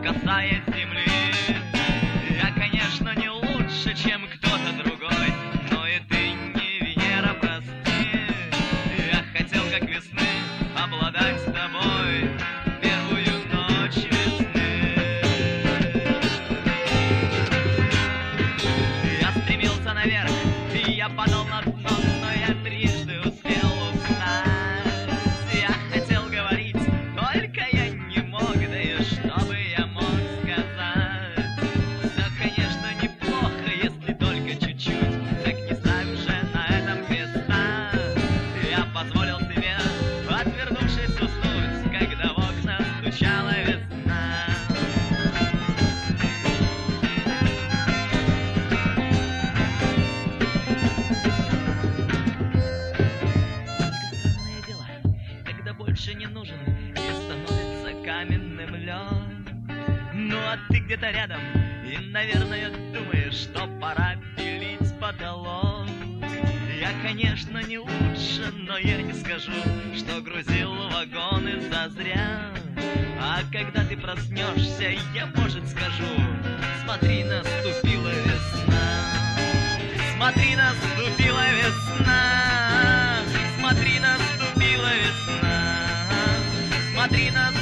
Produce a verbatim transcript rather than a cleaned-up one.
касаясь земли. Я, конечно, не лучше, чем кто-то другой, но и ты не Венера, прости. Я хотел, как весны, обладать с тобой первую ночь весны. Я стремился наверх, и я падал на дно, но я трижды успел узнать. Я хотел говорить, только я не мог, да и что бы я мог сказать? Все, конечно, неплохо, если только чуть-чуть, так не ставь уже на этом креста. Я позволил себе, отвернувшись, уснуть, когда в окна стучала весна. Странное дело, когда больше не нужен и становится каменным лед. Ну а ты где-то рядом и, наверное, думаешь, что пора пилить потолок. Я, конечно, не лучше, но я не скажу, что грузил вагоны зазря. А когда ты проснешься, я, может, скажу: смотри, наступила весна. Смотри, наступила весна. Смотри, наступила весна. Смотри, наступила